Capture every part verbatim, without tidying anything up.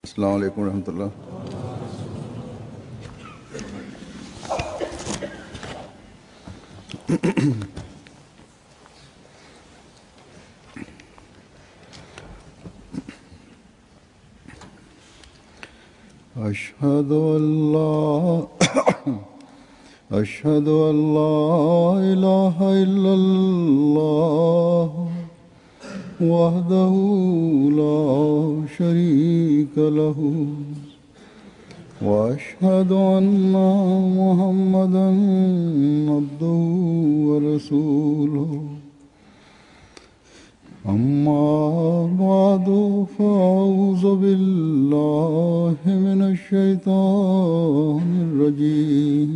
अस्सलाम वालेकुम रहमतुल्लाह। अशहदु अल्ला अशहदु अल्ला इलाहा इल्लल्लाह वहदहु ला शरीका लहु व अशहदु अन्ना मुहम्मदन अब्दुहु व रसूलुहु अम्मा बादु फ़अऊज़ु बिल्लाहि मिनश शैतानिर रजीम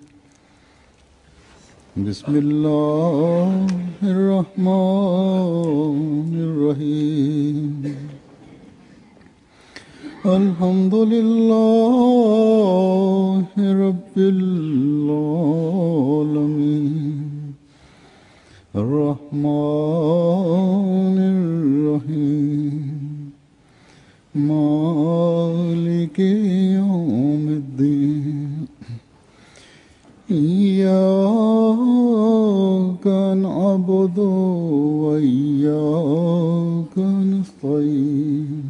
बिस्मिल्लाहिर रहमानिर रहीम अल्हम्दुलिल्लाहि रब्बिल आलमीन अर्रहमानिर रहीम मालिकि यौमिद्दीन इय्याका नअबुदु व इय्याका नस्तईन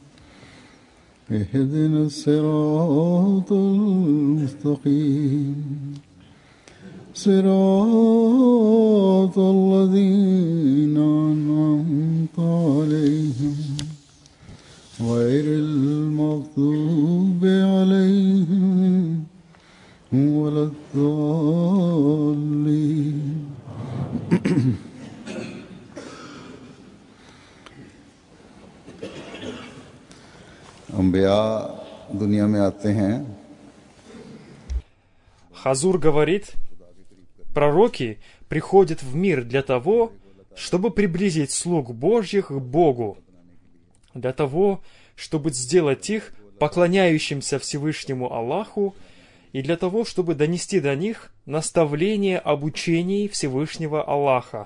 इहदिनस सिरातल मुस्तक़ीम सिरातल लज़ीना अनअमता अलैहिम गैरिल मग़्दूबि अलैहिम वलद्दाल्लीन। अंबिया दुनिया में आते हैं। Хазур говорит, пророки приходят в мир для того, чтобы приблизить слуг Божьих к Богу, для того, чтобы сделать их поклоняющимся Всевышнему Аллаху и для того, чтобы донести до них наставление об учении Всевышнего Аллаха.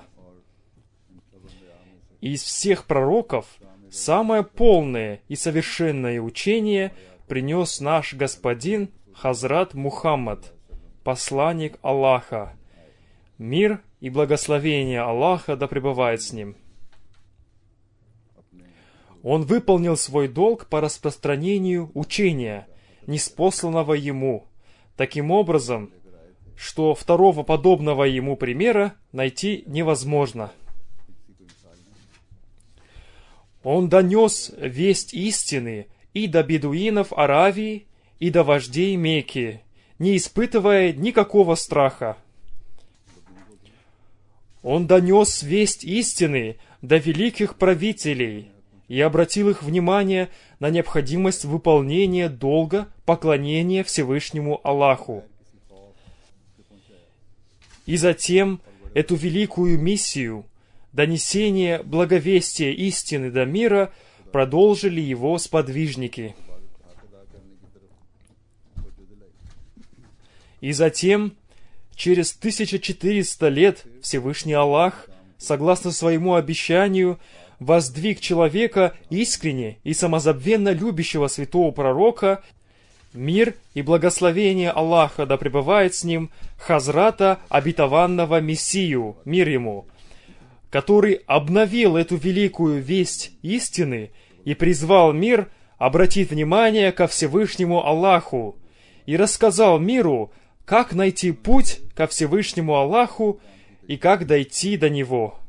Из всех пророков самое полное и совершенное учение принес наш господин Хазрат Мухаммад, посланник Аллаха. Мир и благословение Аллаха да пребывает с ним. Он выполнил свой долг по распространению учения, ниспосланного ему, таким образом, что второго подобного ему примера найти невозможно. Он донес весть истины и до бедуинов Аравии, и до вождей Мекки, не испытывая никакого страха. Он донес весть истины до великих правителей и обратил их внимание на необходимость выполнения долга поклонения Всевышнему Аллаху. И затем эту великую миссию, донесение благовестия истины до мира, продолжили его сподвижники. И затем, через тысяча четыреста лет, Всевышний Аллах, согласно своему обещанию, воздвиг человека искренне и самозабвенно любящего святого пророка, мир и благословение Аллаха да пребывает с ним, Хазрата обетованного Мессию, мир ему, который обновил эту великую весть истины и призвал мир обратить внимание ко Всевышнему Аллаху и рассказал миру, как найти путь ко Всевышнему Аллаху и как дойти до Него.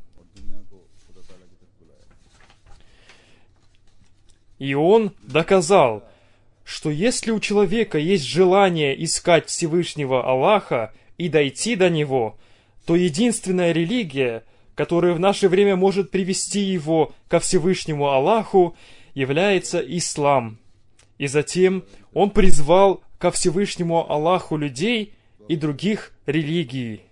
И Он доказал, что если у человека есть желание искать Всевышнего Аллаха и дойти до Него, то единственная религия, которая в наше время может привести его ко Всевышнему Аллаху, является ислам. И затем Он призвал ко Всевышнему Аллаху людей и других религий.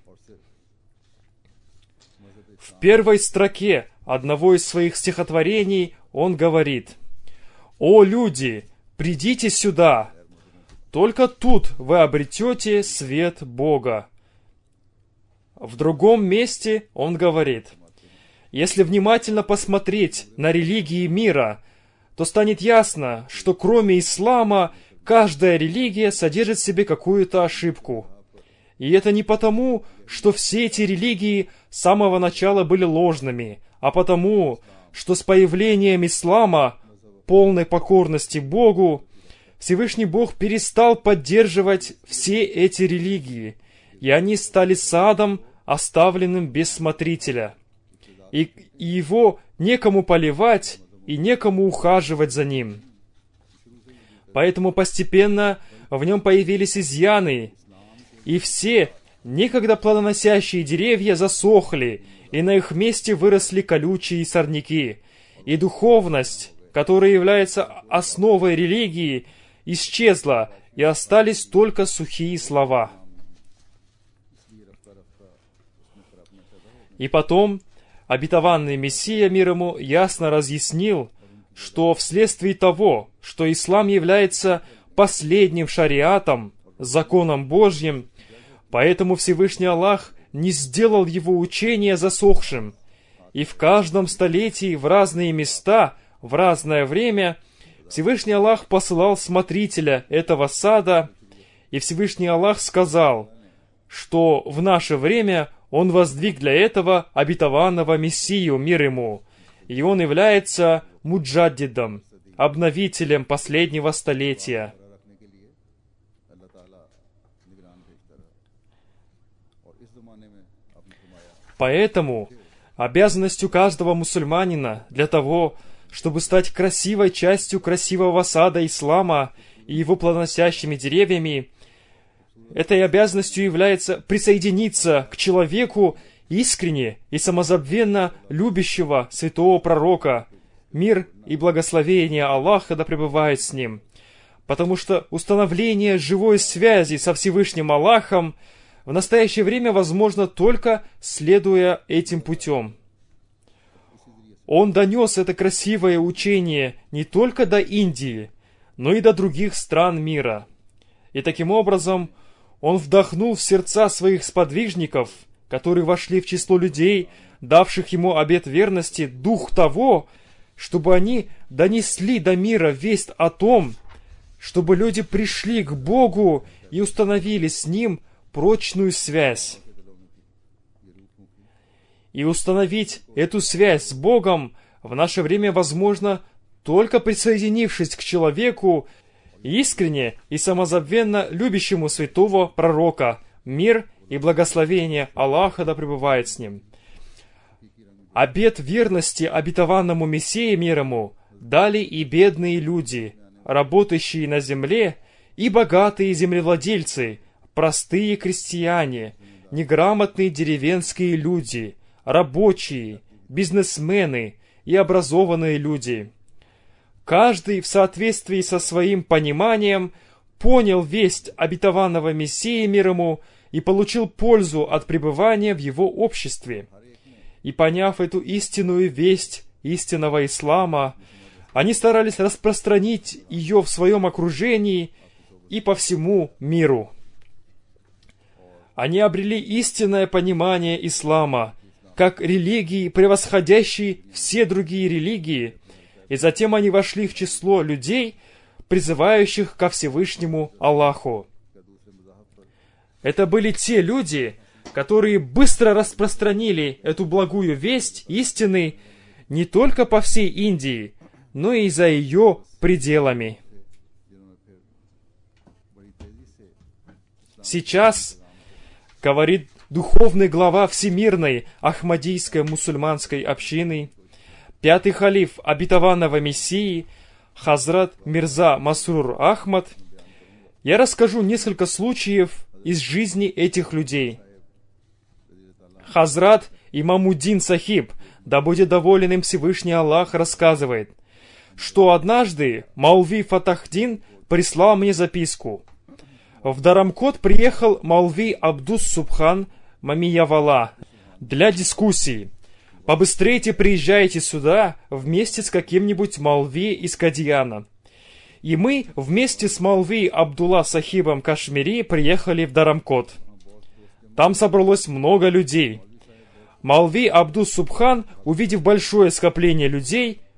В первой строке одного из своих стихотворений он говорит: «О люди, придите сюда! Только тут вы обретете свет Бога». В другом месте он говорит: «Если внимательно посмотреть на религии мира, то станет ясно, что кроме ислама каждая религия содержит в себе какую-то ошибку. И это не потому, что все эти религии с самого начала были ложными, а потому, что с появлением ислама, полной покорности Богу, Всевышний Бог перестал поддерживать все эти религии, и они стали садом, оставленным без смотрителя. И, и его некому поливать, и некому ухаживать за ним. Поэтому постепенно в нем появились изъяны, и все некогда плодоносящие деревья засохли, и на их месте выросли колючие сорняки, и духовность, которая является основой религии, исчезла, и остались только сухие слова. И потом обетованный Мессия, мир ему, ясно разъяснил, что вследствие того, что ислам является последним шариатом, законом Божьим, поэтому Всевышний Аллах не сделал его учение засохшим, и в каждом столетии в разные места, в разное время Всевышний Аллах посылал смотрителя этого сада, и Всевышний Аллах сказал, что в наше время Он воздвиг для этого обетованного Мессию, мир ему, и он является муджаддидом, обновителем последнего столетия. Поэтому обязанностью каждого мусульманина для того, чтобы стать красивой частью красивого сада ислама и его плодоносящими деревьями, этой обязанностью является присоединиться к человеку искренне и самозабвенно любящего святого пророка, мир и благословение Аллаха да пребывает с ним. Потому что установление живой связи со Всевышним Аллахом в настоящее время возможно только следуя этим путем. Он донес это красивое учение не только до Индии, но и до других стран мира. И таким образом он вдохнул в сердца своих сподвижников, которые вошли в число людей, давших ему обет верности, дух того, чтобы они донесли до мира весть о том, чтобы люди пришли к Богу и установили с Ним прочную связь. И установить эту связь с Богом в наше время возможно только присоединившись к человеку, искренне и самозабвенно любящему святого пророка, мир и благословение Аллаха да пребывает с ним. Обет верности обетованному Мессии мир ему дали и бедные люди, работающие на земле, и богатые землевладельцы, простые крестьяне, неграмотные деревенские люди, рабочие, бизнесмены и образованные люди. Каждый в соответствии со своим пониманием понял весть обетованного Мессии мир ему и получил пользу от пребывания в его обществе. И поняв эту истинную весть истинного ислама, они старались распространить ее в своем окружении и по всему миру. Они обрели истинное понимание ислама, как религии, превосходящей все другие религии, и затем они вошли в число людей, призывающих ко Всевышнему Аллаху. Это были те люди, которые быстро распространили эту благую весть истины не только по всей Индии, но и за ее пределами. Сейчас, говорит духовный глава Всемирной Ахмадийской мусульманской общины, пятый халиф обетованного Мессии, Хазрат Мирза Масрур Ахмад, я расскажу несколько случаев из жизни этих людей. Хазрат Имамуддин Сахиб, да будет доволен им Всевышний Аллах, рассказывает, что однажды Маулви Фатахдин прислал мне записку. В Дарамкот приехал Маулви Абдус Субхан Мамиявала для дискуссии. Побыстрейте приезжайте сюда вместе с каким-нибудь Маулви из Кадьяна. И мы вместе с Маулви Абдулла Сахибом Кашмири приехали в Дарамкот. Там собралось много людей. Маулви Абдус Субхан, увидев большое скопление людей,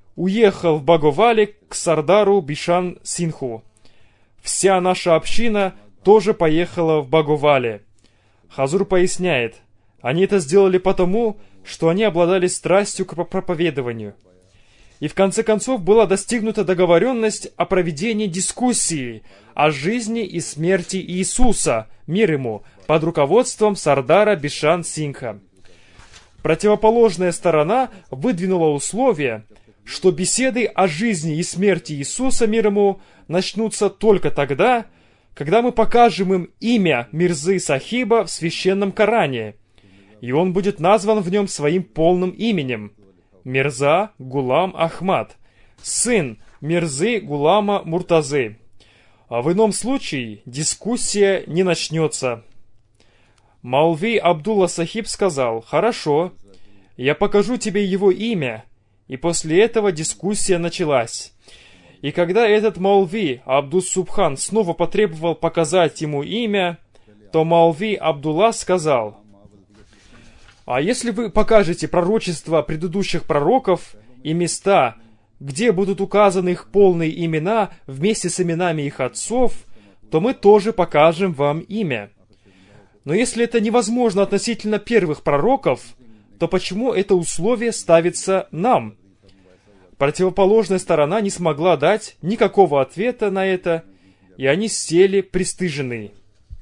уехал в Баговале к Сардару Бишан Синху. Вся наша община тоже поехала в Баговале. Хазур поясняет, они это сделали потому, что они обладали страстью к проповедованию. И в конце концов была достигнута договоренность о проведении дискуссии о жизни и смерти Иисуса, мир ему, под руководством Сардара Бишан Сингха. Противоположная сторона выдвинула условие, что беседы о жизни и смерти Иисуса, мир ему, начнутся только тогда, когда мы покажем им имя Мирзы Сахиба в священном Коране, и он будет назван в нем своим полным именем – Мирза Гулам Ахмад, сын Мирзы Гулама Муртазы. А в ином случае дискуссия не начнется. Маулви Абдулла Сахиб сказал: «Хорошо, я покажу тебе его имя», и после этого дискуссия началась. И когда этот Маулви Абдус Субхан снова потребовал показать ему имя, то Маулви Абдулла сказал: «А если вы покажете пророчества предыдущих пророков и места, где будут указаны их полные имена вместе с именами их отцов, то мы тоже покажем вам имя. Но если это невозможно относительно первых пророков, то почему это условие ставится нам?» Противоположная сторона не смогла дать никакого ответа на это, и они сели пристыженные.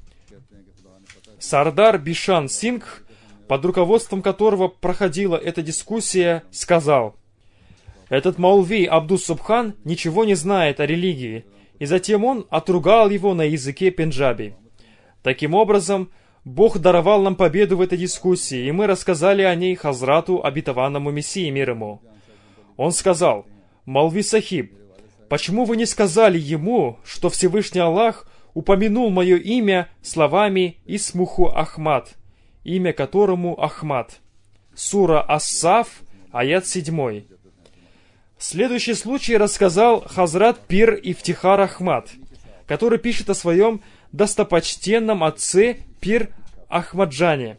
Сардар Бишан Сингх, под руководством которого проходила эта дискуссия, сказал: «Этот Маулви Абдус Субхан ничего не знает о религии», и затем он отругал его на языке пенджаби. Таким образом, Бог даровал нам победу в этой дискуссии, и мы рассказали о ней Хазрату, обетованному Мессии, мир ему. Он сказал: «Маулви Сахиб, почему вы не сказали ему, что Всевышний Аллах упомянул мое имя словами Исмуху Ахмад, имя которому Ахмад?» Сура Ас-Саф, аят седьмой. Следующий случай рассказал Хазрат Пир Ифтихар Ахмад, который пишет о своем достопочтенном отце Пир Ахмаджане.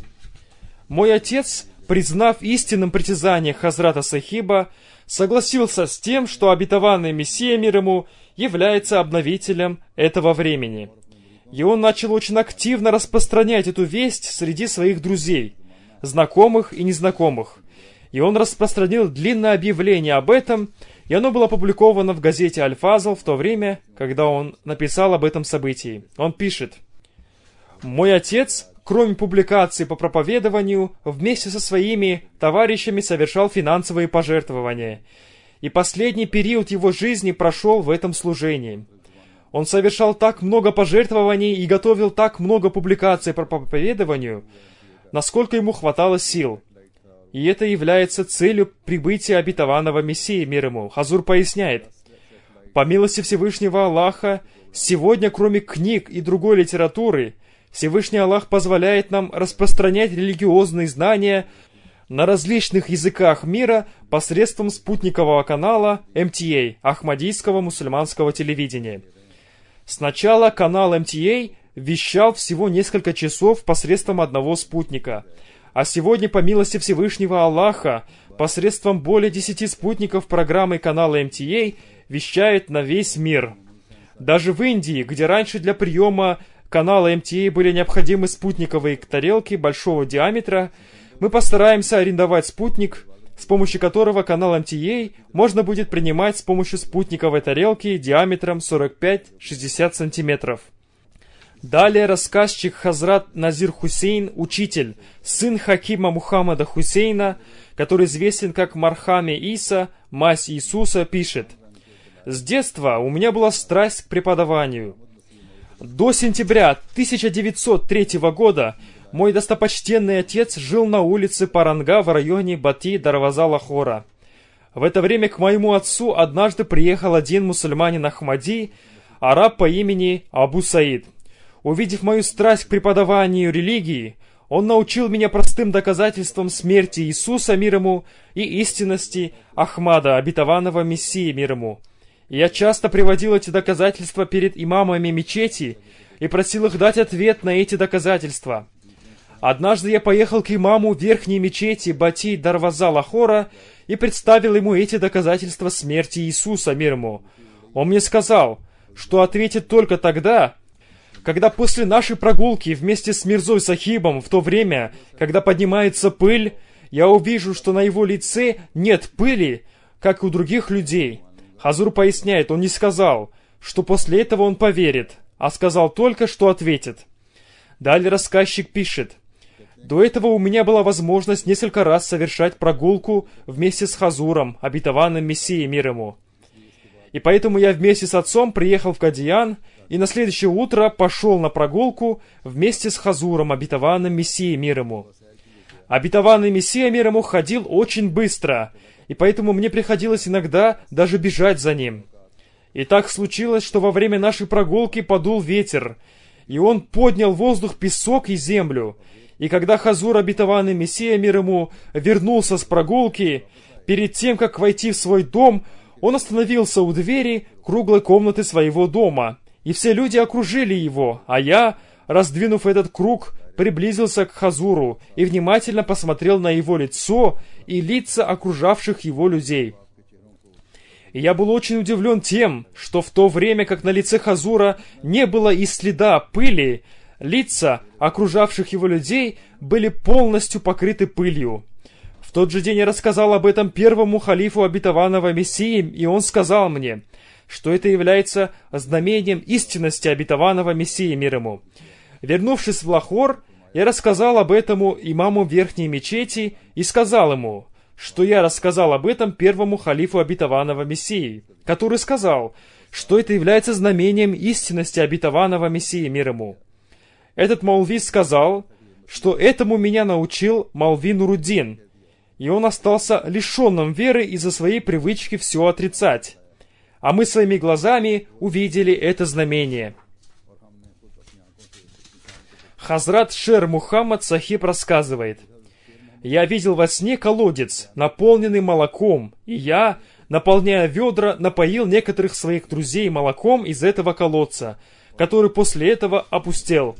«Мой отец, признав истинным притязание Хазрата Сахиба, согласился с тем, что обетованный Мессия, мир ему, является обновителем этого времени. И он начал очень активно распространять эту весть среди своих друзей, знакомых и незнакомых. И он распространил длинное объявление об этом, и оно было опубликовано в газете «Аль-Фазл» в то время, когда он написал об этом событии. Он пишет: «Мой отец, кроме публикаций по проповедованию, вместе со своими товарищами совершал финансовые пожертвования, и последний период его жизни прошел в этом служении. Он совершал так много пожертвований и готовил так много публикаций по проповедованию, насколько ему хватало сил. И это является целью прибытия обетованного Мессии, мир ему». Хазур поясняет: «По милости Всевышнего Аллаха, сегодня, кроме книг и другой литературы, Всевышний Аллах позволяет нам распространять религиозные знания на различных языках мира посредством спутникового канала эм ти эй, Ахмадийского мусульманского телевидения. Сначала канал эм ти эй вещал всего несколько часов посредством одного спутника, а сегодня, по милости Всевышнего Аллаха, посредством более десяти спутников программы канала эм ти эй вещает на весь мир. Даже в Индии, где раньше для приема канала эм ти эй были необходимы спутниковые тарелки большого диаметра, мы постараемся арендовать спутник, с помощью которого канал эм ти эй можно будет принимать с помощью спутниковой тарелки диаметром сорок пять - шестьдесят сантиметров. Далее рассказчик Хазрат Назир Хусейн, учитель, сын Хакима Мухаммада Хусейна, который известен как Мархаме Иса, мать Иисуса, пишет: «С детства у меня была страсть к преподаванию. До сентября тысяча девятьсот третьего года мой достопочтенный отец жил на улице Паранга в районе Бати-Дарваза-Лахора. В это время к моему отцу однажды приехал один мусульманин Ахмади, араб по имени Абу Саид. Увидев мою страсть к преподаванию религии, он научил меня простым доказательствам смерти Иисуса, мир ему, и истинности Ахмада, обетованного Мессии, мир ему. И я часто приводил эти доказательства перед имамами мечети и просил их дать ответ на эти доказательства. Однажды я поехал к имаму верхней мечети Бати Дарваза Лахора и представил ему эти доказательства смерти Иисуса, мир ему. Он мне сказал, что ответит только тогда, когда после нашей прогулки вместе с Мирзой Сахибом, в то время, когда поднимается пыль, я увижу, что на его лице нет пыли, как у других людей. Хазур поясняет, он не сказал, что после этого он поверит, а сказал только, что ответит. Далее рассказчик пишет, до этого у меня была возможность несколько раз совершать прогулку вместе с Хазуром, обетованным Мессией, мир ему. И поэтому я вместе с отцом приехал в Кадиян, и на следующее утро пошел на прогулку вместе с Хазуром, обетованным Мессией, мир ему. Обетованный Мессия, мир ему, ходил очень быстро, и поэтому мне приходилось иногда даже бежать за ним. И так случилось, что во время нашей прогулки подул ветер, и он поднял в воздух песок и землю. И когда Хазур, обетованный Мессия, мир ему, вернулся с прогулки, перед тем, как войти в свой дом, он остановился у двери круглой комнаты своего дома, и все люди окружили его, а я, раздвинув этот круг, приблизился к Хазуру и внимательно посмотрел на его лицо и лица окружавших его людей. И я был очень удивлен тем, что в то время, как на лице Хазура не было и следа пыли, лица окружавших его людей были полностью покрыты пылью. В тот же день я рассказал об этом первому халифу обетованного Мессии, и он сказал мне, что это является знамением истинности обетованного Мессии, мир ему. Вернувшись в Лахор, я рассказал об этом имаму верхней мечети и сказал ему, что я рассказал об этом первому халифу обетованного Мессии, который сказал, что это является знамением истинности обетованного Мессии, мир ему. Этот Маулви сказал, что этому меня научил Маулви Нуруддин, и он остался лишенным веры из-за своей привычки все отрицать. А мы своими глазами увидели это знамение. Хазрат Шер Мухаммад Сахиб рассказывает, «Я видел во сне колодец, наполненный молоком, и я, наполняя ведра, напоил некоторых своих друзей молоком из этого колодца, который после этого опустел.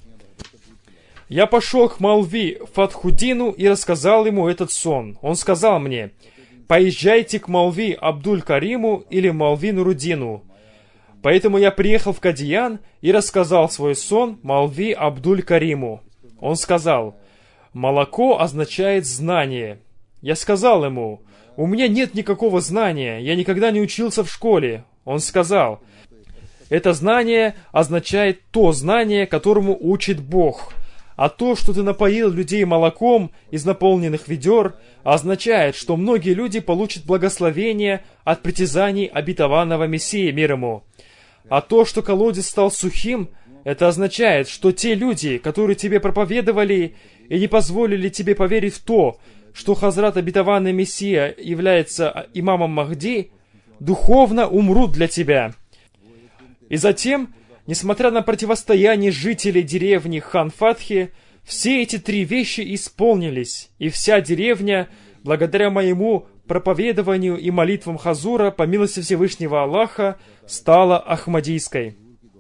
Я пошел к Маулви Фатхуддину и рассказал ему этот сон. Он сказал мне, поезжайте к Маулви Абдуль-Кариму или Маулви Нуруддину. Поэтому я приехал в Кадиян и рассказал свой сон Маулви Абдуль-Кариму. Он сказал, молоко означает знание. Я сказал ему, у меня нет никакого знания, я никогда не учился в школе. Он сказал, это знание означает то знание, которому учит Бог. А то, что ты напоил людей молоком из наполненных ведер, означает, что многие люди получат благословение от притязаний обетованного Мессии, мир ему. А то, что колодец стал сухим, это означает, что те люди, которые тебе проповедовали и не позволили тебе поверить в то, что Хазрат обетованный Мессия является имамом Махди, духовно умрут для тебя. И затем, несмотря на противостояние жителей деревни Хан-Фатхи, все эти три вещи исполнились, и вся деревня, благодаря моему проповедованию и молитвам Хазура, по милости Всевышнего Аллаха, стала ахмадийской.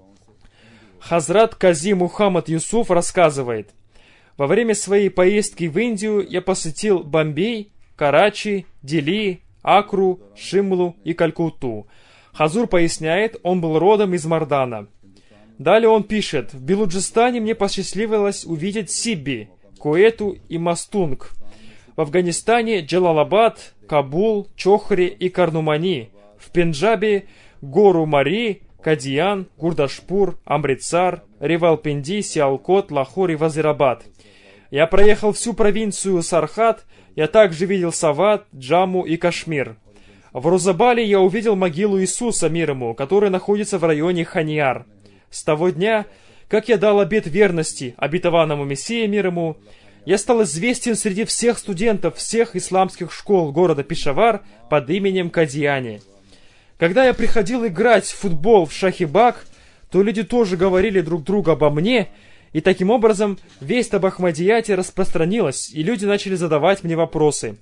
Хазрат Кази Мухаммад Юсуф рассказывает, во время своей поездки в Индию я посетил Бомбей, Карачи, Дели, Акру, Шимлу и Калькутту. Хазур поясняет, он был родом из Мардана. Далее он пишет, в Белуджистане мне посчастливилось увидеть Сибби, Куэту и Мастунг. В Афганистане Джалалабад, Кабул, Чохри и Карнумани. В Пенджабе гору Мари, Кадиян, Гурдашпур, Амритсар, Ривалпинди, Сиалкот, Лахор и Вазирабад. Я проехал всю провинцию Сархат, я также видел Сават, Джамму и Кашмир. В Розабале я увидел могилу Иисуса, мир ему, которая находится в районе Ханьяр. С того дня, как я дал обет верности обетованному Мессии, мир ему, я стал известен среди всех студентов всех исламских школ города Пешавар под именем Кадияни. Когда я приходил играть в футбол в Шахибаг, то люди тоже говорили друг другу обо мне, и таким образом весть об Ахмадияте распространилась, и люди начали задавать мне вопросы.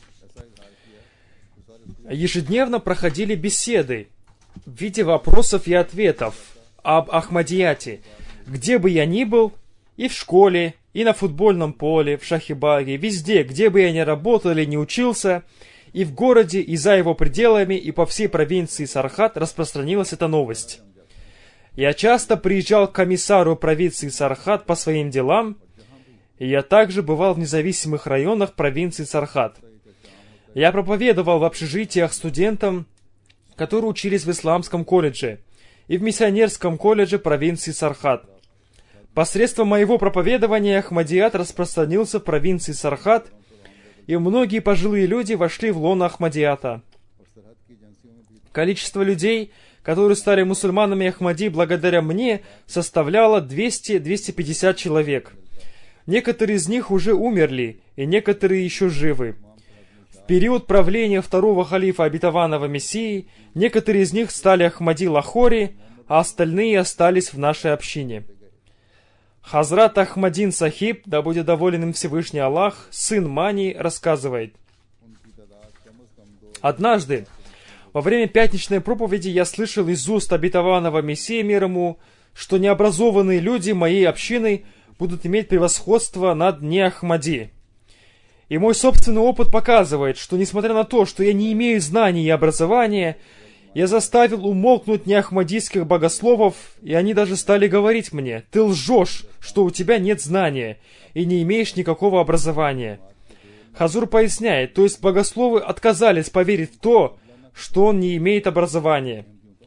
Ежедневно проходили беседы в виде вопросов и ответов об Ахмадияте, где бы я ни был, и в школе, и на футбольном поле, в Шахибаге, везде, где бы я ни работал или не учился, и в городе, и за его пределами, и по всей провинции Сархат распространилась эта новость. Я часто приезжал к комиссару провинции Сархат по своим делам, и я также бывал в независимых районах провинции Сархат. Я проповедовал в общежитиях студентам, которые учились в исламском колледже, и в миссионерском колледже провинции Сархат. Посредством моего проповедования Ахмадият распространился в провинции Сархат, и многие пожилые люди вошли в лоно Ахмадията. Количество людей, которые стали мусульманами Ахмади благодаря мне, составляло двести — двести пятьдесят человек. Некоторые из них уже умерли, и некоторые еще живы. В период правления второго халифа обетованного Мессии некоторые из них стали Ахмади Лахори, а остальные остались в нашей общине. Хазрат Ахмадин Сахиб, да будет доволен им Всевышний Аллах, сын Мани, рассказывает. Однажды, во время пятничной проповеди, я слышал из уст обетованного Мессии мир ему, что необразованные люди моей общины будут иметь превосходство над неахмади. И мой собственный опыт показывает, что несмотря на то, что я не имею знаний и образования, я заставил умолкнуть неахмадийских богословов, и они даже стали говорить мне: «Ты лжешь, что у тебя нет знания и не имеешь никакого образования». Хазур поясняет, то есть богословы отказались поверить в то, что он не имеет образования.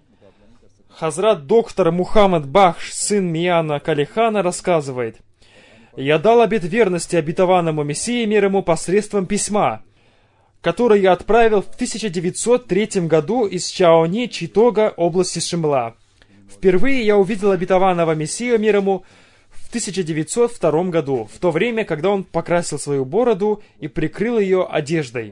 Хазрат доктор Мухаммад Бахш, сын Мияна Калихана, рассказывает: «Я дал обет верности обетованному Мессии мир ему посредством письма, которое я отправил в тысяча девятьсот третьем году из Чаони, Читога, области Шимла. Впервые я увидел обетованного Мессию мир ему в тысяча девятьсот втором году, в то время, когда он покрасил свою бороду и прикрыл ее одеждой.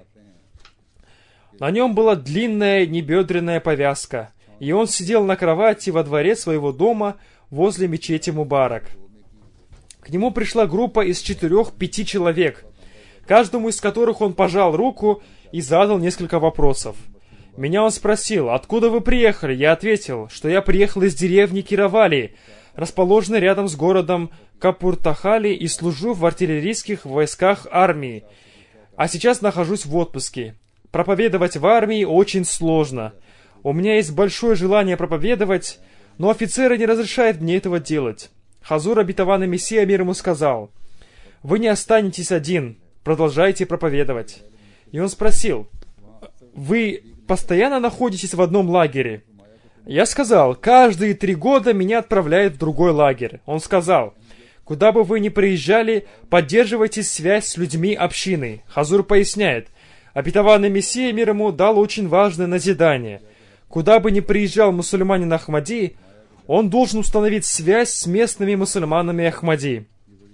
На нем была длинная небедренная повязка, и он сидел на кровати во дворе своего дома возле мечети Мубарак. К нему пришла группа из четырех-пяти человек, каждому из которых он пожал руку и задал несколько вопросов. Меня он спросил: «Откуда вы приехали?» Я ответил, что я приехал из деревни Кировали, расположенной рядом с городом Капуртахали, и служу в артиллерийских войсках армии, а сейчас нахожусь в отпуске. Проповедовать в армии очень сложно. У меня есть большое желание проповедовать, но офицеры не разрешают мне этого делать». Хазур обетованный Мессия мир ему сказал: «Вы не останетесь один, продолжайте проповедовать». И он спросил: «Вы постоянно находитесь в одном лагере?» Я сказал: «Каждые три года меня отправляют в другой лагерь». Он сказал: «Куда бы вы ни приезжали, поддерживайте связь с людьми общины». Хазур поясняет: обетованный Мессия мир ему дал очень важное назидание. Куда бы ни приезжал мусульманин Ахмади, он должен установить связь с местными мусульманами Ахмади.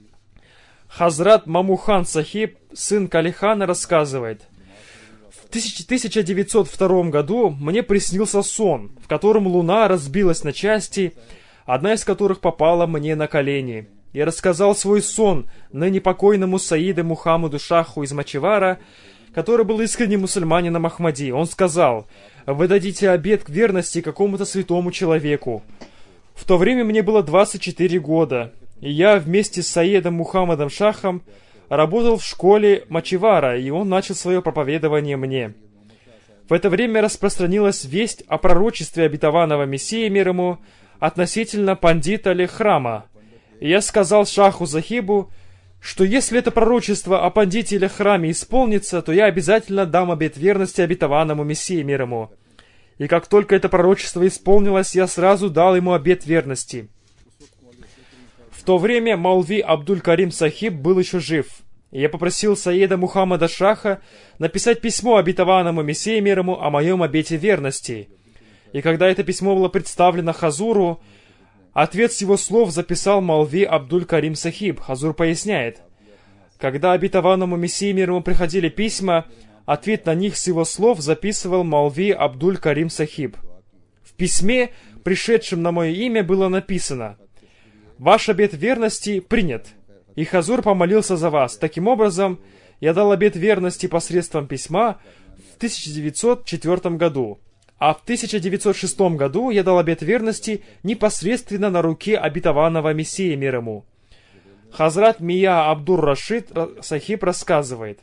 Хазрат Мамухан Сахиб, сын Калихана, рассказывает: в тысяча девятьсот втором году мне приснился сон, в котором луна разбилась на части, одна из которых попала мне на колени. Я рассказал свой сон ныне покойному Саиду Мухаммаду Шаху из Мачевара, который был искренним мусульманином Ахмади. Он сказал: «Вы дадите обет верности какому-то святому человеку». В то время мне было двадцать четыре года, и я вместе с Саидом Мухаммадом Шахом работал в школе Мачевара, и он начал свое проповедование мне. В это время распространилась весть о пророчестве обетованного Мессии мир ему относительно пандита или храма. И я сказал Шаху Захибу, что если это пророчество о пандите или храме исполнится, то я обязательно дам обет верности обетованному Мессии мир ему. И как только это пророчество исполнилось, я сразу дал ему обет верности. В то время Маулви Абдуль-Карим Сахиб был еще жив, и я попросил Саида Мухаммада Шаха написать письмо обетованному Мессии мир ему о моем обете верности. И когда это письмо было представлено Хазуру, ответ с его слов записал Маулви Абдуль-Карим Сахиб. Хазур поясняет: когда обетованному Мессии мир ему приходили письма, ответ на них с его слов записывал Маулви Абдуль-Карим Сахиб. В письме, пришедшем на мое имя, было написано: «Ваш обет верности принят, и Хазур помолился за вас. Таким образом, я дал обет верности посредством письма в тысяча девятьсот четвёртом году, а в тысяча девятьсот шестом году я дал обет верности непосредственно на руке обетованного Мессии мир ему». Хазрат Мия Абдур-Рашид Сахиб рассказывает: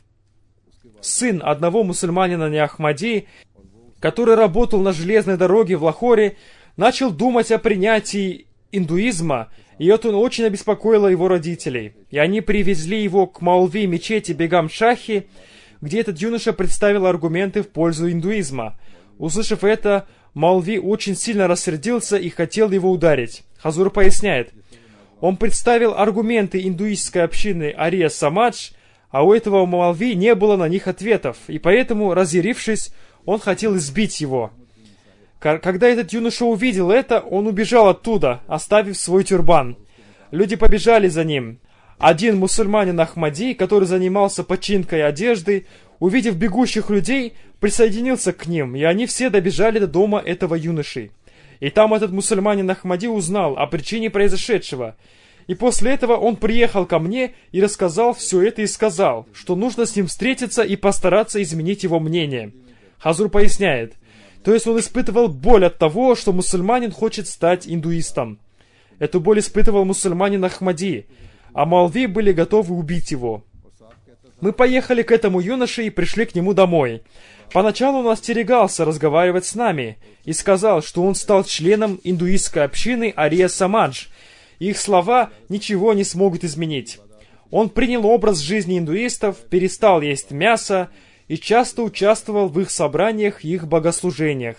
сын одного мусульманина Ахмади, который работал на железной дороге в Лахоре, начал думать о принятии индуизма, и это очень обеспокоило его родителей. И они привезли его к Маулви мечети Бегам-Шахи, где этот юноша представил аргументы в пользу индуизма. Услышав это, Маулви очень сильно рассердился и хотел его ударить. Хазур поясняет: он представил аргументы индуистской общины Ария Самадж, а у этого Маулви не было на них ответов, и поэтому, разъярившись, он хотел избить его. Когда этот юноша увидел это, он убежал оттуда, оставив свой тюрбан. Люди побежали за ним. Один мусульманин Ахмади, который занимался починкой одежды, увидев бегущих людей, присоединился к ним, и они все добежали до дома этого юноши. И там этот мусульманин Ахмади узнал о причине произошедшего. И после этого он приехал ко мне и рассказал все это и сказал, что нужно с ним встретиться и постараться изменить его мнение. Хазур поясняет: то есть он испытывал боль от того, что мусульманин хочет стать индуистом. Эту боль испытывал мусульманин Ахмади, а Маулви были готовы убить его. Мы поехали к этому юноше и пришли к нему домой. Поначалу он остерегался разговаривать с нами и сказал, что он стал членом индуистской общины Ария Самадж, и их слова ничего не смогут изменить. Он принял образ жизни индуистов, перестал есть мясо и часто участвовал в их собраниях и их богослужениях.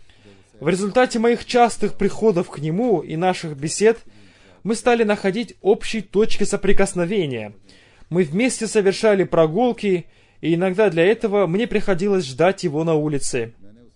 В результате моих частых приходов к нему и наших бесед мы стали находить общие точки соприкосновения. Мы вместе совершали прогулки, и иногда для этого мне приходилось ждать его на улице.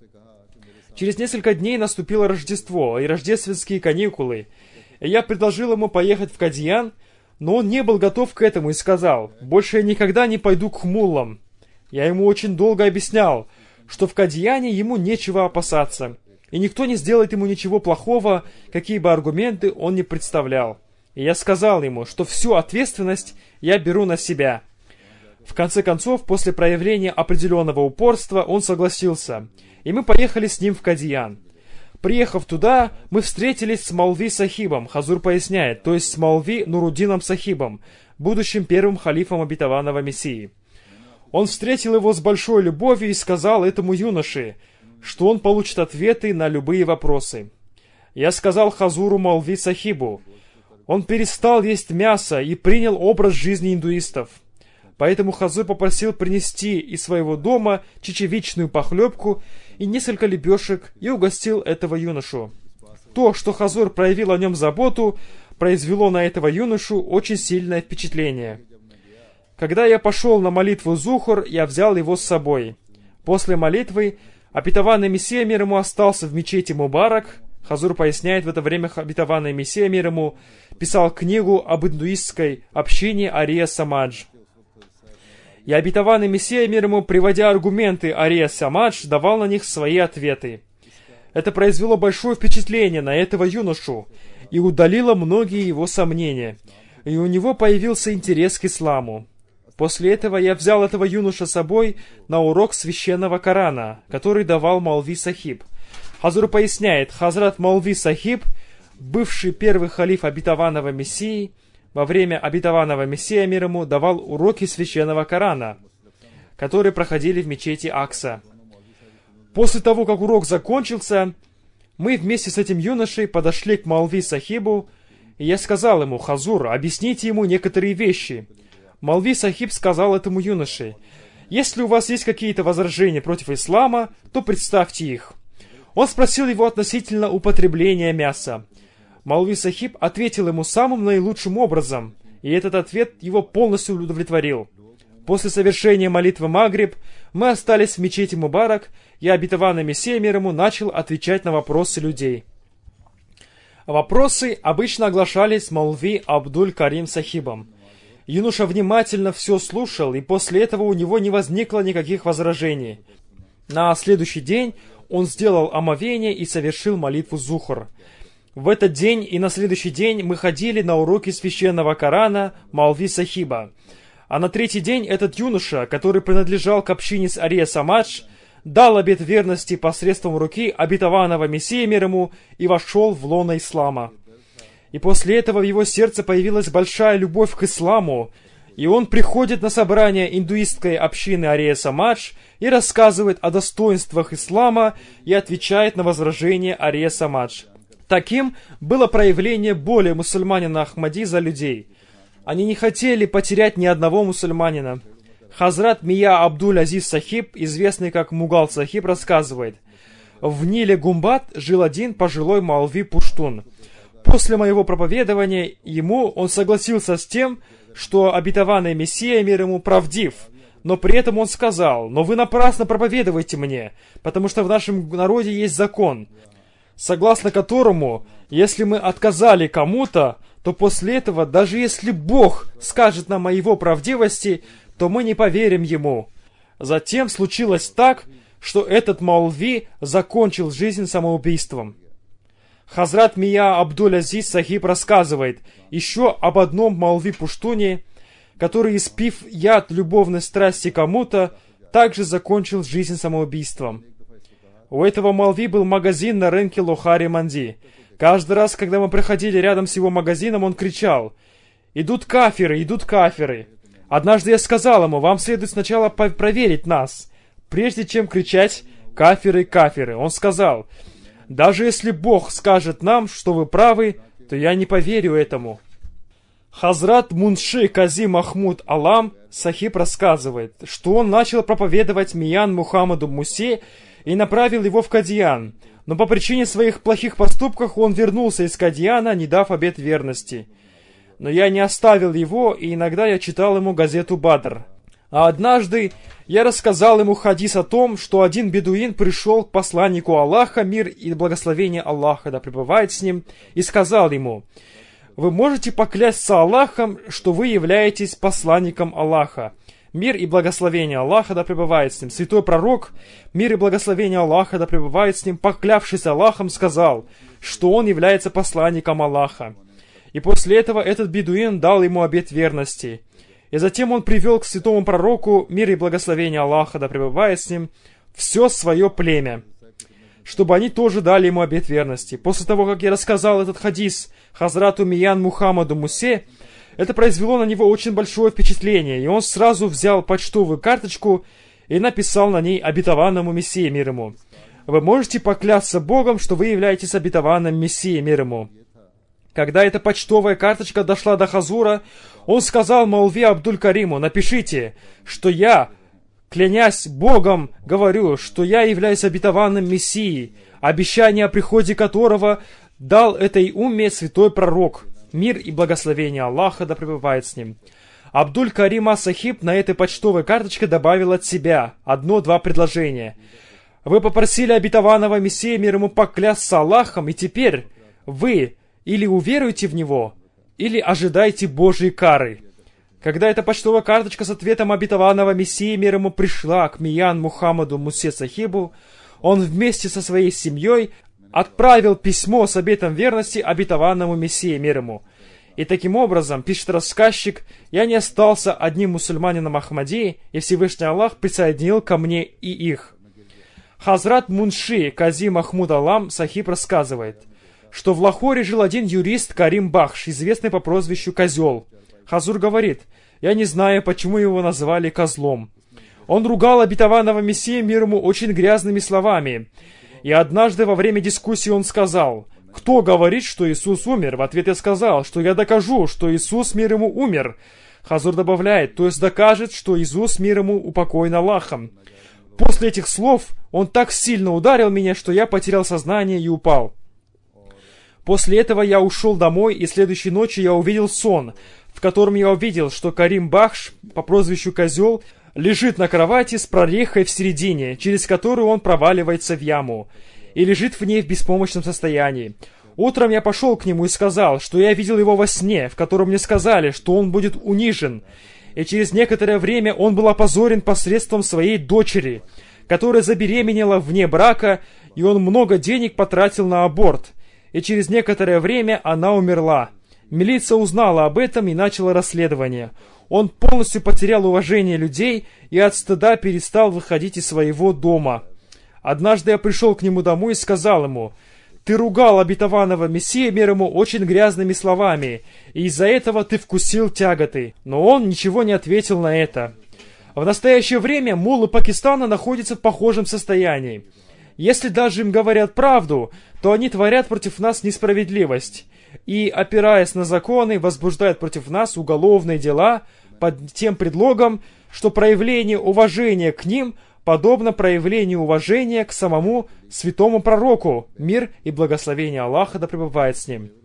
Через несколько дней наступило Рождество и рождественские каникулы, и я предложил ему поехать в Кадьян, но он не был готов к этому и сказал: «Больше я никогда не пойду к муллам». Я ему очень долго объяснял, что в Кадьяне ему нечего опасаться, и никто не сделает ему ничего плохого, какие бы аргументы он ни представлял. И я сказал ему, что всю ответственность я беру на себя. В конце концов, после проявления определенного упорства, он согласился, и мы поехали с ним в Кадьян. Приехав туда, мы встретились с Маулви Сахибом, Хазур поясняет, то есть с Маулви Нуруддином Сахибом, будущим первым халифом обетованного Мессии. Он встретил его с большой любовью и сказал этому юноше, что он получит ответы на любые вопросы. Я сказал Хазуру Маулви Сахибу: он перестал есть мясо и принял образ жизни индуистов. Поэтому Хазур попросил принести из своего дома чечевичную похлебку и несколько лепешек и угостил этого юношу. То, что Хазур проявил о нем заботу, произвело на этого юношу очень сильное впечатление. Когда я пошел на молитву Зухур, я взял его с собой. После молитвы обетованный Мессия мир ему остался в мечети Мубарак. Хазур поясняет, в это время обетованный Мессия мир ему писал книгу об индуистской общине Ария Самадж. И обетованный Мессия мир ему, приводя аргументы Ария Самадж, давал на них свои ответы. Это произвело большое впечатление на этого юношу и удалило многие его сомнения, и у него появился интерес к исламу. После этого я взял этого юноша с собой на урок священного Корана, который давал Маулви Сахиб. Хазур поясняет, Хазрат Маулви Сахиб, бывший первый халиф обетованного Мессии, во время обетованного Мессия мир ему давал уроки священного Корана, которые проходили в мечети Акса. После того, как урок закончился, мы вместе с этим юношей подошли к Маулви Сахибу, и я сказал ему: «Хазур, объясните ему некоторые вещи». Маулви Сахиб сказал этому юноше: «Если у вас есть какие-то возражения против ислама, то представьте их». Он спросил его относительно употребления мяса. Маулви Сахиб ответил ему самым наилучшим образом, и этот ответ его полностью удовлетворил. После совершения молитвы Магриб мы остались в мечети Мубарак, и обетованный Мессия мир ему начал отвечать на вопросы людей. Вопросы обычно оглашались Маулви Абдуль-Карим Сахибом. Юноша внимательно все слушал, и после этого у него не возникло никаких возражений. На следующий день он сделал омовение и совершил молитву Зухр. В этот день и на следующий день мы ходили на уроки священного Корана Маулви Сахиба. А на третий день этот юноша, который принадлежал к общине с Ария Самадж, дал обет верности посредством руки обетованного Мессии мир ему и вошел в лоно ислама. И после этого в его сердце появилась большая любовь к исламу, и он приходит на собрание индуистской общины Ария Самадж и рассказывает о достоинствах ислама и отвечает на возражения Ария Самадж. Таким было проявление более мусульманина Ахмадиза людей. Они не хотели потерять ни одного мусульманина. Хазрат Мия Абдуль Азиз Сахиб, известный как Мугал Сахиб, рассказывает: «В Ниле Гумбат жил один пожилой Маулви Пуштун. После моего проповедования ему он согласился с тем, что обетованный Мессия, мир ему, правдив. Но при этом он сказал: но вы напрасно проповедуете мне, потому что в нашем народе есть закон, согласно которому, если мы отказали кому-то, то после этого, даже если Бог скажет нам о его правдивости, то мы не поверим ему». Затем случилось так, что этот Маулви закончил жизнь самоубийством. Хазрат Мия Абдуль Азиз Сахиб рассказывает еще об одном Маулви Пуштуне, который, испив яд любовной страсти кому-то, также закончил жизнь самоубийством. У этого Маулви был магазин на рынке Лохари Манди. Каждый раз, когда мы проходили рядом с его магазином, он кричал: «Идут кафиры, идут кафиры!» Однажды я сказал ему: «Вам следует сначала проверить нас, прежде чем кричать «кафиры, кафиры». Он сказал: «Даже если Бог скажет нам, что вы правы, то я не поверю этому». Хазрат Мунши Кази Махмуд Алам Сахиб рассказывает, что он начал проповедовать Миян Мухаммаду Мусе и направил его в Кадьян, но по причине своих плохих поступков он вернулся из Кадьяна, не дав обет верности. Но я не оставил его, и иногда я читал ему газету «Бадр». А однажды я рассказал ему хадис о том, что один бедуин пришел к посланнику Аллаха, мир и благословение Аллаха да пребывает с ним, и сказал ему: «Вы можете поклясться Аллахом, что вы являетесь посланником Аллаха. Мир и благословение Аллаха да пребывает с ним». Святой пророк, мир и благословение Аллаха да пребывает с ним, поклявшись Аллахом, сказал, что он является посланником Аллаха. И после этого этот бедуин дал ему обет верности. И затем он привел к святому пророку, мир и благословение Аллаха да пребывает с ним, все свое племя, чтобы они тоже дали ему обет верности. После того, как я рассказал этот хадис Хазрату Миян Мухаммаду Мусе, это произвело на него очень большое впечатление, и он сразу взял почтовую карточку и написал на ней обетованному Мессии, мир ему: «Вы можете поклясться Богом, что вы являетесь обетованным Мессией, мир ему». Когда эта почтовая карточка дошла до Хазура, он сказал Маулви Абдуль-Кариму: «Напишите, что я, клянясь Богом, говорю, что я являюсь обетованным Мессией, обещание о приходе которого дал этой умме святой пророк, мир и благословение Аллаха да пребывает с ним». Абдуль-Карим ас-Сахиб на этой почтовой карточке добавил от себя одно-два предложения. «Вы попросили обетованного Мессии, мир ему, поклясться Аллахом, и теперь вы или уверуете в него, или ожидайте Божьей кары». Когда эта почтовая карточка с ответом обетованного Мессии, мир ему, пришла к Миян Мухаммаду Мусе Сахибу, он вместе со своей семьей отправил письмо с обетом верности обетованному Мессии, мир ему. И таким образом, пишет рассказчик, я не остался одним мусульманином Ахмади, и Всевышний Аллах присоединил ко мне и их. Хазрат Мунши Кази Махмуд Алам Сахиб рассказывает, что в Лахоре жил один юрист Карим Бахш, известный по прозвищу Козел. Хазур говорит: «Я не знаю, почему его назвали козлом. Он ругал обетованного Мессию, мир ему, очень грязными словами. И однажды во время дискуссии он сказал: кто говорит, что Иисус умер? В ответ я сказал, что я докажу, что Иисус, мир ему, умер». Хазур добавляет: то есть докажет, что Иисус, мир ему, упокоен Аллахом. После этих слов он так сильно ударил меня, что я потерял сознание и упал. После этого я ушел домой, и следующей ночью я увидел сон, в котором я увидел, что Карим Бахш по прозвищу Козел лежит на кровати с прорехой в середине, через которую он проваливается в яму, и лежит в ней в беспомощном состоянии. Утром я пошел к нему и сказал, что я видел его во сне, в котором мне сказали, что он будет унижен, и через некоторое время он был опозорен посредством своей дочери, которая забеременела вне брака, и он много денег потратил на аборт, и через некоторое время она умерла. Милиция узнала об этом и начала расследование. Он полностью потерял уважение людей и от стыда перестал выходить из своего дома. Однажды я пришел к нему домой и сказал ему: ты ругал обетованного Мессию мир ему очень грязными словами, и из-за этого ты вкусил тяготы». Но он ничего не ответил на это. В настоящее время муллы Пакистана находятся в похожем состоянии. Если даже им говорят правду, то они творят против нас несправедливость и, опираясь на законы, возбуждают против нас уголовные дела под тем предлогом, что проявление уважения к ним подобно проявлению уважения к самому святому пророку, мир и благословение Аллаха да пребывает с ним.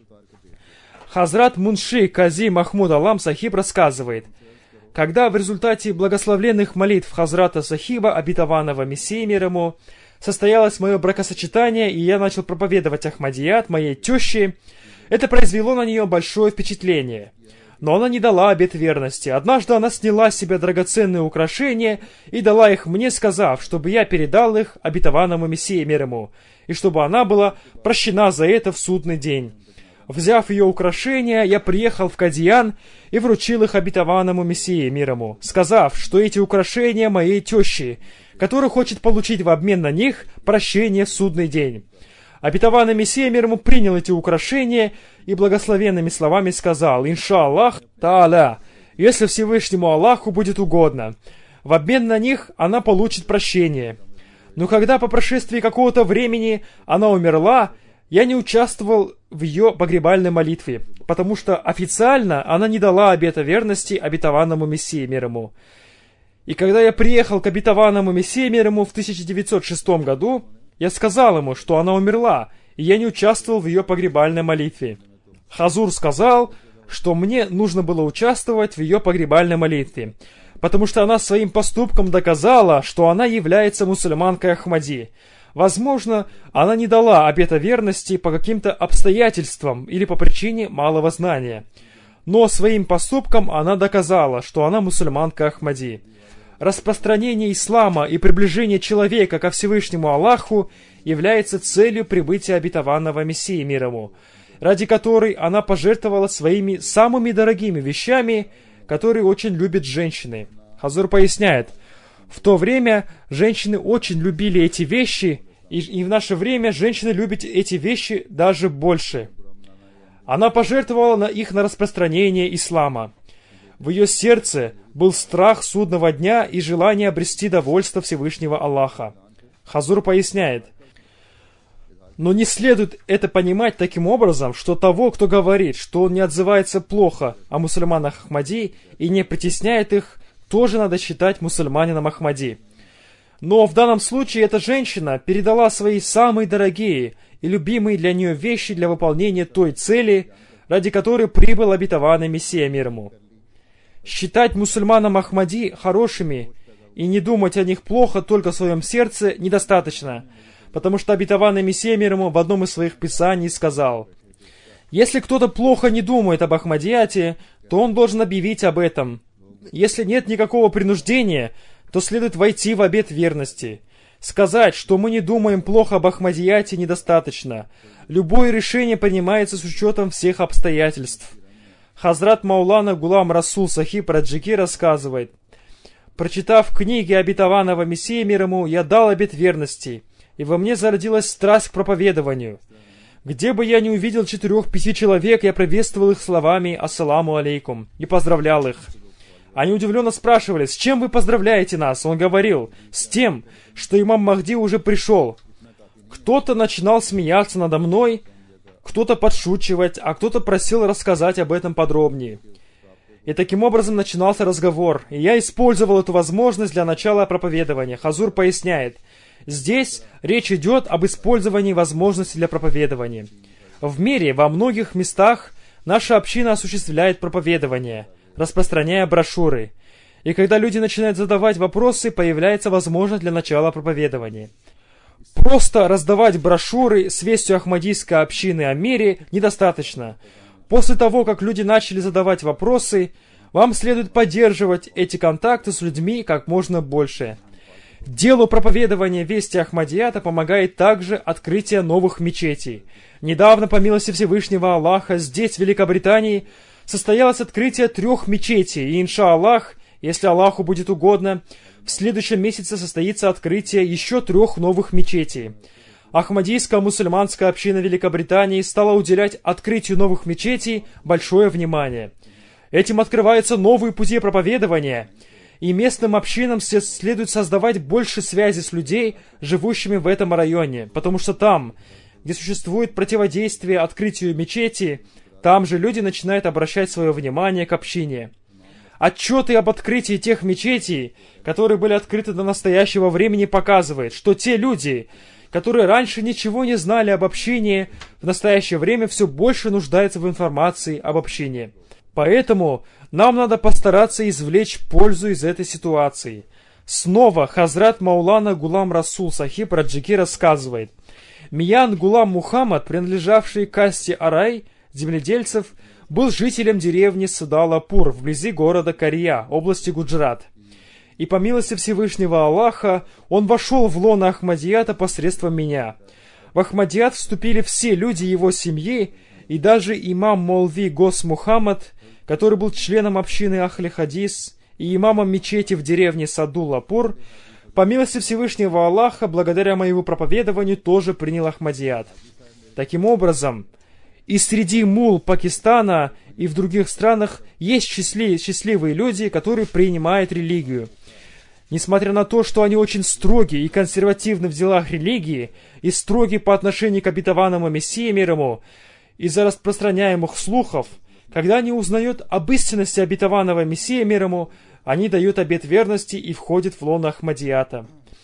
Хазрат Мунши Кази Махмуд Алам Сахиб рассказывает: когда в результате благословленных молитв Хазрата Сахиба, обетованного Мессии мир ему, состоялось мое бракосочетание, и я начал проповедовать Ахмадият моей теще, это произвело на нее большое впечатление. Но она не дала обет верности. Однажды она сняла с себя драгоценные украшения и дала их мне, сказав, чтобы я передал их обетованному Мессии мир ему, и чтобы она была прощена за это в судный день. Взяв ее украшения, я приехал в Кадиян и вручил их обетованному Мессии мир ему, сказав, что эти украшения моей тещи, который хочет получить в обмен на них прощение в судный день. Обетованный Мессия мир ему принял эти украшения и благословенными словами сказал: «Иншаллах Тааля, если Всевышнему Аллаху будет угодно, в обмен на них она получит прощение». Но когда по прошествии какого-то времени она умерла, я не участвовал в ее погребальной молитве, потому что официально она не дала обета верности обетованному Мессии мир ему. И когда я приехал к обетованному Мессии мир ему в тысяча девятьсот шестом году, я сказал ему, что она умерла, и я не участвовал в ее погребальной молитве. Хазур сказал, что мне нужно было участвовать в ее погребальной молитве, потому что она своим поступком доказала, что она является мусульманкой Ахмади. Возможно, она не дала обета верности по каким-то обстоятельствам или по причине малого знания. Но своим поступком она доказала, что она мусульманка Ахмади. Распространение ислама и приближение человека ко Всевышнему Аллаху является целью прибытия обетованного Мессии мир ему, ради которой она пожертвовала своими самыми дорогими вещами, которые очень любят женщины. Хазур поясняет: в то время женщины очень любили эти вещи, и, и в наше время женщины любят эти вещи даже больше. Она пожертвовала на их на распространение ислама. В ее сердце был страх судного дня и желание обрести довольство Всевышнего Аллаха. Хазур поясняет: но не следует это понимать таким образом, что того, кто говорит, что он не отзывается плохо о мусульманах Ахмади и не притесняет их, тоже надо считать мусульманином Ахмади. Но в данном случае эта женщина передала свои самые дорогие и любимые для нее вещи для выполнения той цели, ради которой прибыл обетованный Мессия мир ему. Считать мусульманам Ахмади хорошими и не думать о них плохо только в своем сердце недостаточно, потому что обетованный Мессия мир ему в одном из своих писаний сказал: «Если кто-то плохо не думает об Ахмадияте, то он должен объявить об этом. Если нет никакого принуждения, то следует войти в обет верности. Сказать, что мы не думаем плохо об Ахмадияте, недостаточно. Любое решение принимается с учетом всех обстоятельств». Хазрат Маулана Гулам Расул Сахиб Раджики рассказывает: «Прочитав книги обетованного Мессии мир ему, я дал обет верности, и во мне зародилась страсть к проповедованию. Где бы я ни увидел четырех-пяти человек, я приветствовал их словами «Ассаламу алейкум» и поздравлял их. Они удивленно спрашивали: «С чем вы поздравляете нас?» Он говорил: «С тем, что имам Махди уже пришел». Кто-то начинал смеяться надо мной, кто-то подшучивать, а кто-то просил рассказать об этом подробнее. И таким образом начинался разговор, и я использовал эту возможность для начала проповедования. Хазур поясняет: здесь речь идет об использовании возможности для проповедования. В мире, во многих местах, наша община осуществляет проповедование, распространяя брошюры. И когда люди начинают задавать вопросы, появляется возможность для начала проповедования. Просто раздавать брошюры с вестью ахмадийской общины о мире недостаточно. После того, как люди начали задавать вопросы, вам следует поддерживать эти контакты с людьми как можно больше. Делу проповедования вести Ахмадията помогает также открытие новых мечетей. Недавно, по милости Всевышнего Аллаха, здесь, в Великобритании, состоялось открытие трех мечетей, и, иншаллах, если Аллаху будет угодно, в следующем месяце состоится открытие еще трех новых мечетей. Ахмадийская мусульманская община Великобритании стала уделять открытию новых мечетей большое внимание. Этим открываются новые пути проповедования, и местным общинам следует создавать больше связи с людьми, живущими в этом районе, потому что там, где существует противодействие открытию мечети, там же люди начинают обращать свое внимание к общине. Отчеты об открытии тех мечетей, которые были открыты до настоящего времени, показывают, что те люди, которые раньше ничего не знали об общине, в настоящее время все больше нуждаются в информации об общине. Поэтому нам надо постараться извлечь пользу из этой ситуации. Снова Хазрат Маулана Гулам Расул Сахиб Раджики рассказывает: Миян Гулам Мухаммад, принадлежавший к касте Арай, земледельцев, был жителем деревни Садалапур, вблизи города Кария, области Гуджрат. И по милости Всевышнего Аллаха, он вошел в лоно Ахмадията посредством меня. В Ахмадият вступили все люди его семьи, и даже имам Молви Гос Мухаммад, который был членом общины Ахли Хадис и имамом мечети в деревне Садулапур, по милости Всевышнего Аллаха, благодаря моему проповедованию, тоже принял Ахмадият. Таким образом, и среди мул Пакистана и в других странах есть счастливые, счастливые люди, которые принимают религию. Несмотря на то, что они очень строги и консервативны в делах религии и строги по отношению к обетованному Мессии мир ему, из-за распространяемых слухов, когда они узнают об истинности обетованного Мессии мир ему, они дают обет верности и входят в лоно Ахмадията.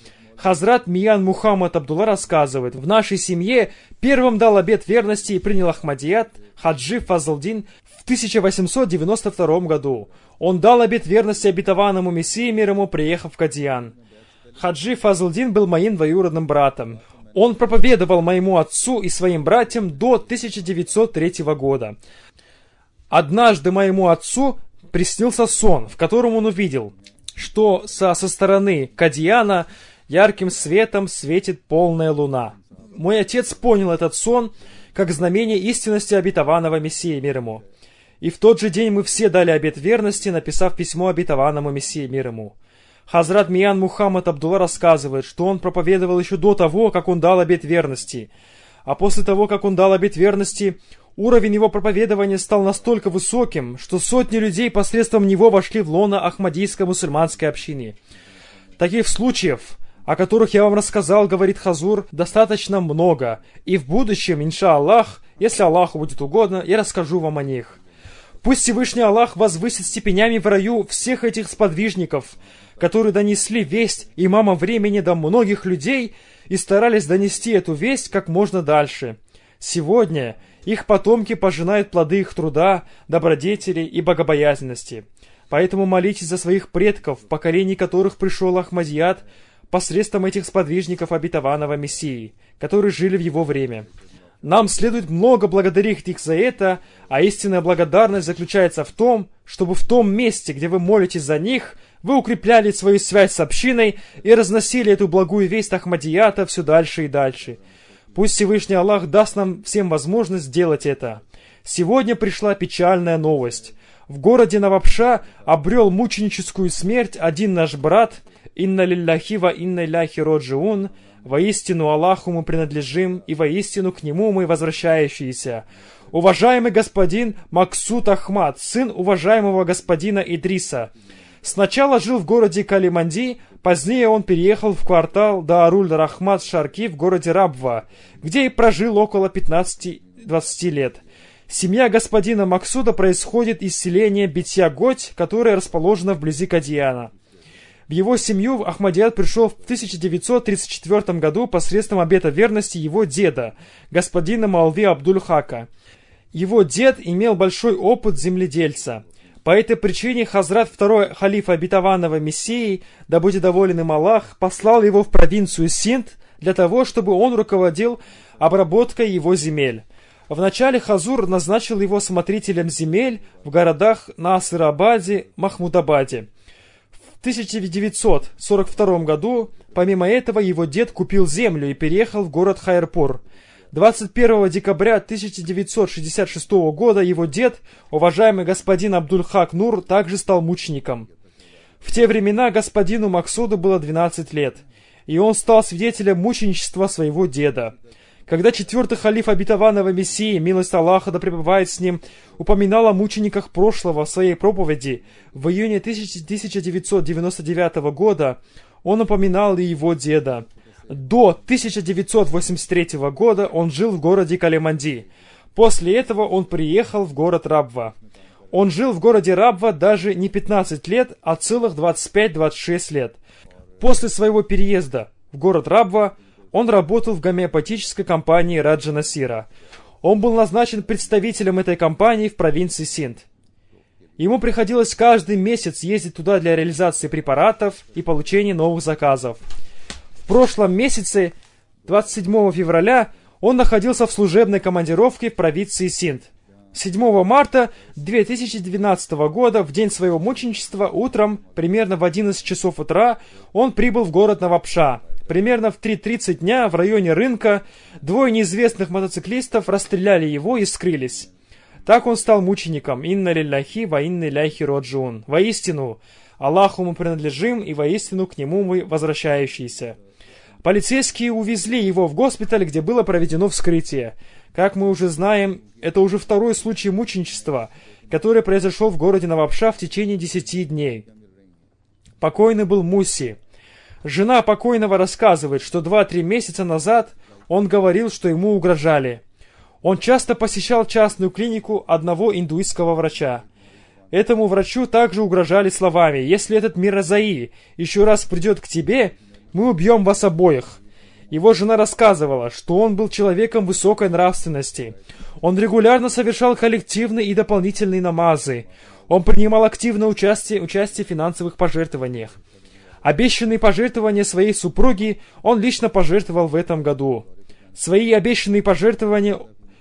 Хазрат Миян Мухаммад Абдулла рассказывает: в нашей семье первым дал обет верности и принял Ахмадият Хаджи Фазлдин в тысяча восемьсот девяносто втором году. Он дал обет верности обетованному Мессии мир ему, приехав в Кадиян. Хаджи Фазлдин был моим двоюродным братом. Он проповедовал моему отцу и своим братьям до тысяча девятьсот третьего года. Однажды моему отцу приснился сон, в котором он увидел, что со, со стороны Кадияна ярким светом светит полная луна. Мой отец понял этот сон как знамение истинности обетованного Мессии мир ему. И в тот же день мы все дали обет верности, написав письмо обетованному Мессии мир ему. Хазрат Миян Мухаммад Абдулла рассказывает, что он проповедовал еще до того, как он дал обет верности. А после того, как он дал обет верности, уровень его проповедования стал настолько высоким, что сотни людей посредством него вошли в лоно Ахмадийской мусульманской общины. Таких случаев, о которых я вам рассказал, говорит Хазур, достаточно много, и в будущем, инша Аллах, если Аллаху будет угодно, я расскажу вам о них. Пусть Всевышний Аллах возвысит степенями в раю всех этих сподвижников, которые донесли весть имама времени до многих людей и старались донести эту весть как можно дальше. Сегодня их потомки пожинают плоды их труда, добродетели и богобоязненности. Поэтому молитесь за своих предков, в поколении которых пришел Ахмадият, посредством этих сподвижников обетованного Мессии, которые жили в его время. Нам следует много благодарить их за это, а истинная благодарность заключается в том, чтобы в том месте, где вы молитесь за них, вы укрепляли свою связь с общиной и разносили эту благую весть Ахмадията все дальше и дальше. Пусть Всевышний Аллах даст нам всем возможность сделать это. Сегодня пришла печальная новость. В городе Навабша обрел мученическую смерть один наш брат, «Инна лилляхи ва инна иляхи роджиун», «Воистину Аллаху мы принадлежим, и воистину к Нему мы возвращающиеся». Уважаемый господин Максут Ахмад, сын уважаемого господина Идриса. Сначала жил в городе Калиманди, позднее он переехал в квартал Дааруль-Рахмат Шарки в городе Рабва, где и прожил около пятнадцати-двадцати лет. Семья господина Максуда происходит из селения Битья-Готь, которое расположено вблизи Кадияна. В его семью Ахмадият пришел в тысяча девятьсот тридцать четвёртом году посредством обета верности его деда, господина Малви Абдуль-Хака. Его дед имел большой опыт земледельца. По этой причине Хазрат второй халиф обетованного Мессии, да будет доволен им Аллах, послал его в провинцию Синд для того, чтобы он руководил обработкой его земель. Вначале Хазур назначил его смотрителем земель в городах Насыр-Абаде, Махмудабаде. В тысяча девятьсот сорок втором году, помимо этого, его дед купил землю и переехал в город Хайрпур. двадцать первого декабря тысяча девятьсот шестьдесят шестого года его дед, уважаемый господин Абдуль-Хак Нур, также стал мучеником. В те времена господину Максуду было двенадцать лет. и он стал свидетелем мученичества своего деда. Когда четвертый халиф обетованного Мессии, милость Аллаха да пребывает с ним, упоминал о мучениках прошлого в своей проповеди в июне тысяча девятьсот девяносто девятого года, он упоминал и его деда. До тысяча девятьсот восемьдесят третьего года он жил в городе Калиманди. После этого он приехал в город Рабва. Он жил в городе Рабва даже не пятнадцать лет, а целых двадцать пять - двадцать шесть лет. После своего переезда в город Рабва он работал в гомеопатической компании Раджа Насира. Он был назначен представителем этой компании в провинции Синд. Ему приходилось каждый месяц ездить туда для реализации препаратов и получения новых заказов. В прошлом месяце, двадцать седьмого февраля, он находился в служебной командировке в провинции Синд. седьмого марта две тысячи двенадцатого года, в день своего мученичества, утром, примерно в одиннадцать часов утра, он прибыл в город Навабша. Примерно в три тридцать дня в районе рынка двое неизвестных мотоциклистов расстреляли его и скрылись. Так он стал мучеником. Инна лилляхи ва инна иляйхи роджиун. Воистину, Аллаху мы принадлежим, и воистину к Нему мы возвращающиеся. Полицейские увезли его в госпиталь, где было проведено вскрытие. Как мы уже знаем, это уже второй случай мученичества, который произошел в городе Навабша в течение десяти дней. Покойный был Муси. Жена покойного рассказывает, что два-три месяца назад он говорил, что ему угрожали. Он часто посещал частную клинику одного индуистского врача. Этому врачу также угрожали словами: «Если этот Мирзаи еще раз придет к тебе, мы убьем вас обоих». Его жена рассказывала, что он был человеком высокой нравственности. Он регулярно совершал коллективные и дополнительные намазы. Он принимал активное участие, участие в финансовых пожертвованиях. Обещанные пожертвования своей супруги он лично пожертвовал в этом году. Свои обещанные пожертвования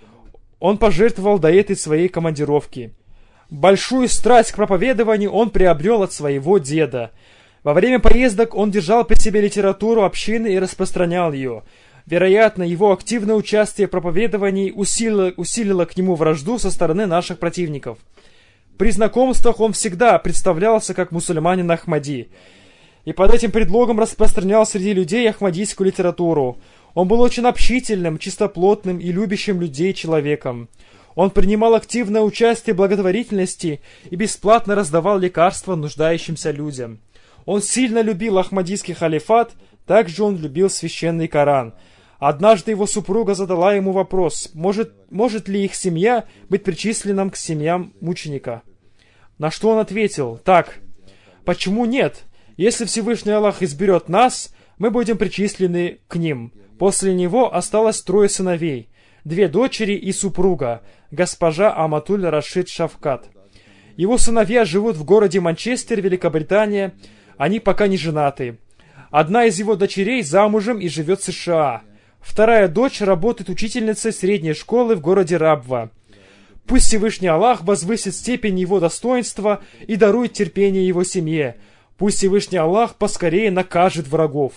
он пожертвовал до этой своей командировки. Большую страсть к проповедованию он приобрел от своего деда. Во время поездок он держал при себе литературу общины и распространял ее. Вероятно, его активное участие в проповедовании усилило, усилило к нему вражду со стороны наших противников. При знакомствах он всегда представлялся как мусульманин Ахмади, и под этим предлогом распространял среди людей ахмадийскую литературу. Он был очень общительным, чистоплотным и любящим людей человеком. Он принимал активное участие в благотворительности и бесплатно раздавал лекарства нуждающимся людям. Он сильно любил ахмадийский халифат, также он любил священный Коран. Однажды его супруга задала ему вопрос, может, может ли их семья быть причисленным к семьям мученика. На что он ответил: «Так, почему нет? Если Всевышний Аллах изберет нас, мы будем причислены к ним». После него осталось трое сыновей, две дочери и супруга, госпожа Аматуль Рашид Шавкат. Его сыновья живут в городе Манчестер, Великобритания. Они пока не женаты. Одна из его дочерей замужем и живет в США. Вторая дочь работает учительницей средней школы в городе Рабва. Пусть Всевышний Аллах возвысит степень его достоинства и дарует терпение его семье. Пусть Всевышний Аллах поскорее накажет врагов.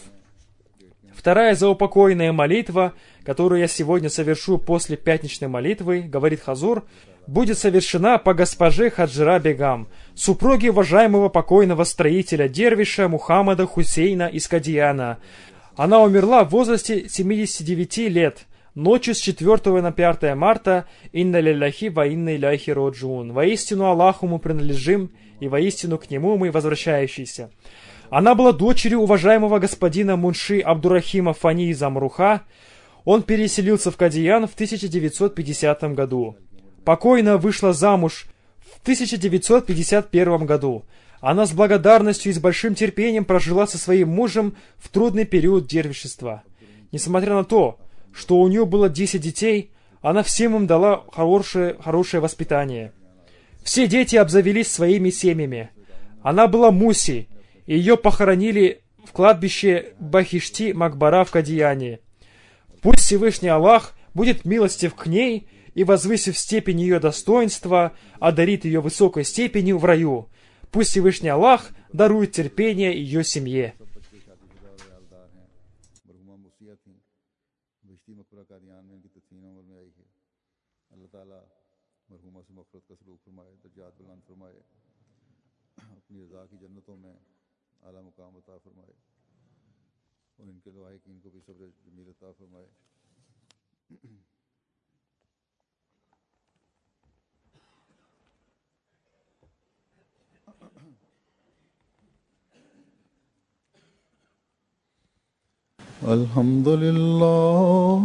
Вторая заупокойная молитва, которую я сегодня совершу после пятничной молитвы, говорит Хазур, будет совершена по госпоже Хаджира Бегам, супруге уважаемого покойного строителя Дервиша Мухаммада Хусейна из Кадияна. Она умерла в возрасте семидесяти девяти лет, ночью с четвёртого на пятое марта. Инна лилляхи ва инна иляйхи роджиун. Воистину Аллаху мы принадлежим, и воистину к Нему мы возвращающиеся. Она была дочерью уважаемого господина Мунши Абдурахима Фани из Амруха. Он переселился в Кадиян в тысяча девятьсот пятидесятом году. Покойная вышла замуж в тысяча девятьсот пятьдесят первом году. Она с благодарностью и с большим терпением прожила со своим мужем в трудный период дервишества. Несмотря на то, что у нее было десять детей, она всем им дала хорошее, хорошее воспитание. Все дети обзавелись своими семьями. Она была Муси, и ее похоронили в кладбище Бахишти Макбара в Кадияне. Пусть Всевышний Аллах будет милостив к ней и, возвысив степень ее достоинства, одарит ее высокой степенью в раю. Пусть Всевышний Аллах дарует терпение ее семье. اعلی مقام عطا فرمائے. और इनके लवाहिकीन को भी सब्र जमील अता फरमाए। अल्हम्दुलिल्लाह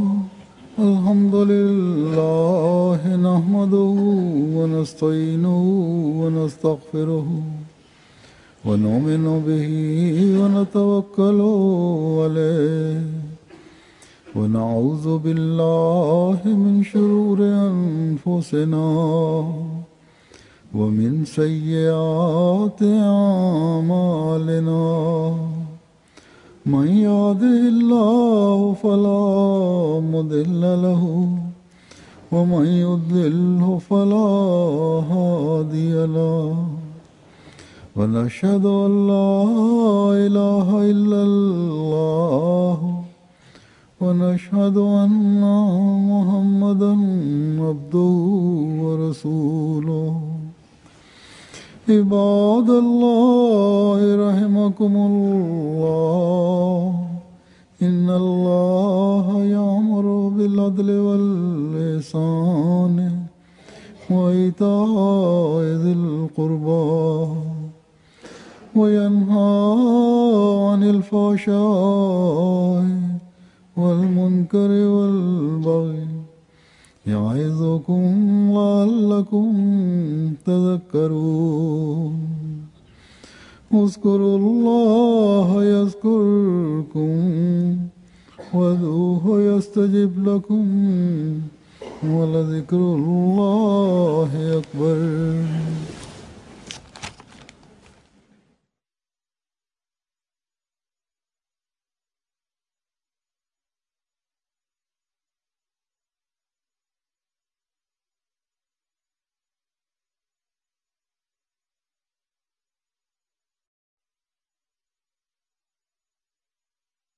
अल्हम्दुलिल्लाह नहमदुहु व नस्तईनुहु व नस्तगफिरुहु व नुमिनु बिही व नतवक्कलु अलैहि व नऊज़ु बिल्लाहि मिन शुरूरि अनफुसिना व मिन सय्यिआति अमालिना मन यहदिहिल्लाहु फला मुदिल्ल लहु व मन युद्लिल्हु फला हादिय लहु व नशहदु अन ला इलाहा इल्लल्लाह व नशहदु अन्ना मुहम्मदन अब्दुहु व रसूलुहु। इबादल्लाह रहमकुमुल्लाह इन्नल्लाह यअमुरु बिल अदलि वल इहसान व इताइ ज़िल क़ुर्बा व यन्हा अनिल फ़हशाइ वल मुनकरि वल बग़य यअज़ुकुम लअल्लकुम तज़क्करून। उज़्कुरुल्लाह यज़्कुरकुम वदूहु यस्तजिब लकुम व लज़िक्रुल्लाहि अकबर।